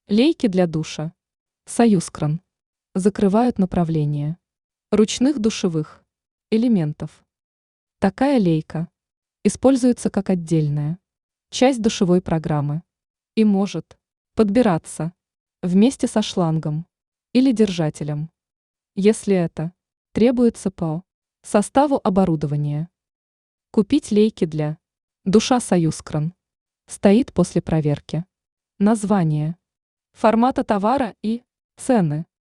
Лейки для душа. Союзкран. Закрывают направление ручных душевых элементов. Такая лейка используется как отдельная часть душевой программы и может подбираться вместе со шлангом или держателем, если это требуется по составу оборудования. Купить лейки для душа Союзкран стоит после проверки названия, формата товара и цены.